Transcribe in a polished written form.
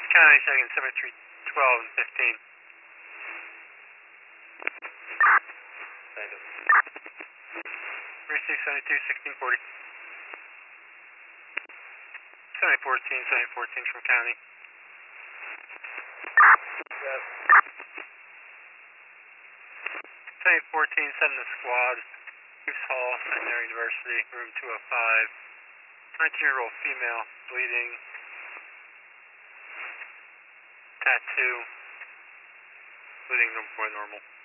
County, second, 7312 and 15. 3672, 1640. 7014 from County. 7014, sending the squad. Goose Hall, Centenary University, room 205. 19-year-old female, bleeding. Tattoo. Bleeding more normal.